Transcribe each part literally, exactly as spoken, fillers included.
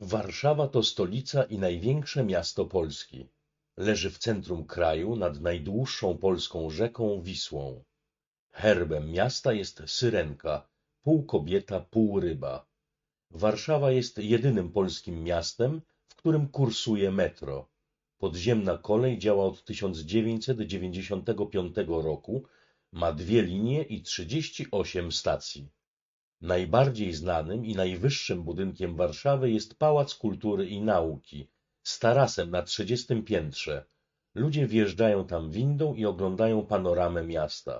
Warszawa to stolica i największe miasto Polski. Leży w centrum kraju nad najdłuższą polską rzeką Wisłą. Herbem miasta jest syrenka, pół kobieta, pół ryba. Warszawa jest jedynym polskim miastem, w którym kursuje metro. Podziemna kolej działa od tysiąc dziewięćset dziewięćdziesiątego piątego roku, ma dwie linie i trzydzieści osiem stacji. Najbardziej znanym i najwyższym budynkiem Warszawy jest Pałac Kultury i Nauki z tarasem na trzydziestym piętrze. Ludzie wjeżdżają tam windą i oglądają panoramę miasta.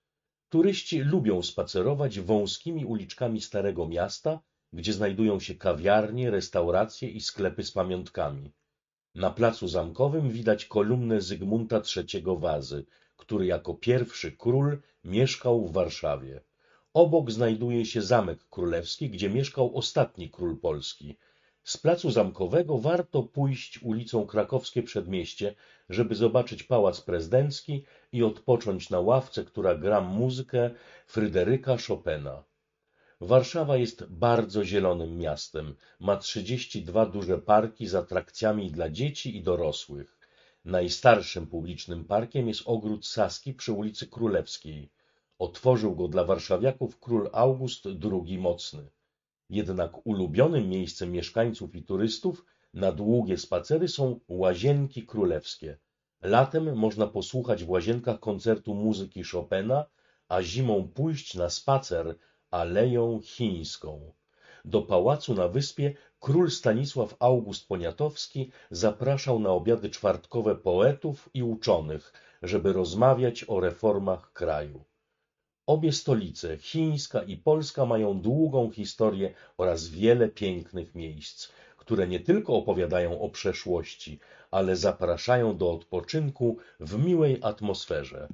Turyści lubią spacerować wąskimi uliczkami Starego Miasta, gdzie znajdują się kawiarnie, restauracje i sklepy z pamiątkami. Na placu Zamkowym widać kolumnę Zygmunta trzeciego Wazy, który jako pierwszy król mieszkał w Warszawie. Obok znajduje się Zamek Królewski, gdzie mieszkał ostatni król Polski. Z placu Zamkowego warto pójść ulicą Krakowskie Przedmieście, żeby zobaczyć Pałac Prezydencki i odpocząć na ławce, która gra muzykę Fryderyka Chopina. Warszawa jest bardzo zielonym miastem. Ma trzydzieści dwa duże parki z atrakcjami dla dzieci i dorosłych. Najstarszym publicznym parkiem jest Ogród Saski przy ulicy Królewskiej. Otworzył go dla warszawiaków król August drugi Mocny. Jednak ulubionym miejscem mieszkańców i turystów na długie spacery są Łazienki Królewskie. Latem można posłuchać w łazienkach koncertu muzyki Chopina, a zimą pójść na spacer Aleją Chińską. Do pałacu na wyspie król Stanisław August Poniatowski zapraszał na obiady czwartkowe poetów i uczonych, żeby rozmawiać o reformach kraju. Obie stolice, chińska i polska, mają długą historię oraz wiele pięknych miejsc, które nie tylko opowiadają o przeszłości, ale zapraszają do odpoczynku w miłej atmosferze.